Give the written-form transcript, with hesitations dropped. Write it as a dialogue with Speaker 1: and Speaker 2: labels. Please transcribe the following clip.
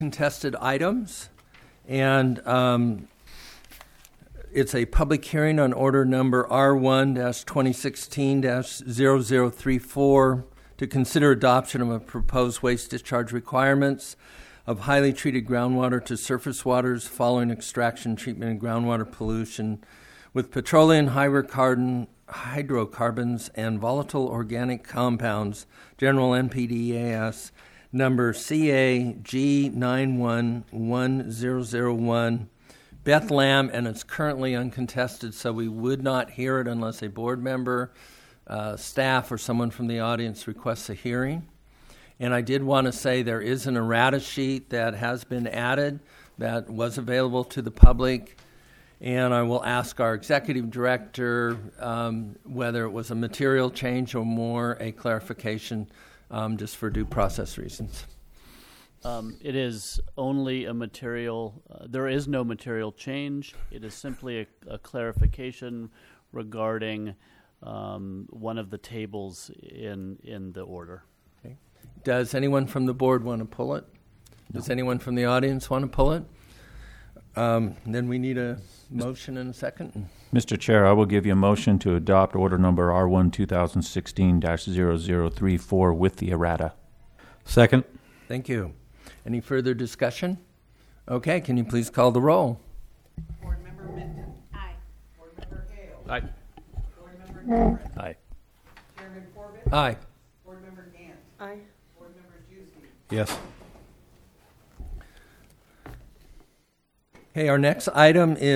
Speaker 1: Contested items, and it's a public hearing on order number R1-2016-0034 to consider adoption of a proposed waste discharge requirements of highly treated groundwater to surface waters following extraction, treatment, and groundwater pollution with petroleum hydrocarbons and volatile organic compounds, general NPDES number CAG911001, Beth Lamb, and it's currently uncontested, so we would not hear it unless a board member, staff, or someone from the audience requests a hearing. And I did want to say there is an errata sheet that has been added that was available to the public, and I will ask our executive director whether it was a material change or more a clarification just for due process reasons.
Speaker 2: It is only a material, there is no material change. It is simply a clarification regarding one of the tables in the order.
Speaker 1: Okay. Does anyone from the board want to pull it? No. Does anyone from the audience want to pull it? Then we need a motion and a second.
Speaker 3: Mr. Chair, I will give you a motion to adopt order number R1 2016-0034 with the errata.
Speaker 4: Second.
Speaker 1: Thank you. Any further discussion? Okay, can you please call the roll?
Speaker 5: Board Member Minton.
Speaker 6: Aye.
Speaker 5: Board Member Hale.
Speaker 2: Aye.
Speaker 5: Board Member Cameron.
Speaker 2: Aye.
Speaker 5: Chairman Corbett.
Speaker 1: Aye.
Speaker 5: Board Member Gant.
Speaker 6: Aye.
Speaker 5: Board Member Juicy.
Speaker 4: Yes.
Speaker 1: Okay, our next item is